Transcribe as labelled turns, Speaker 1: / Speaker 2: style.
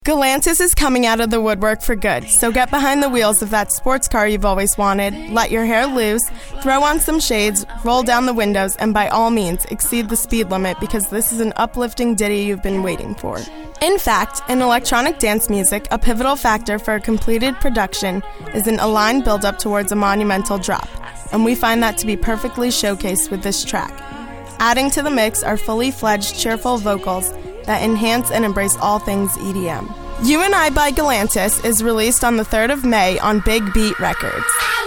Speaker 1: Galantis is coming out of the woodwork for good, so get behind the wheels of that sports car you've always wanted, let your hair loose, throw on some shades, roll down the windows, and by all means, exceed the speed limit because this is an uplifting ditty you've been waiting for. In fact, in electronic dance music, a pivotal factor for a completed production is an aligned build-up towards a monumental drop, and we find that to be perfectly showcased with this track. Adding to the mix are fully fledged, cheerful vocals that enhance and embrace all things EDM. You and I by Galantis is released on the 3rd of May on Big Beat Records.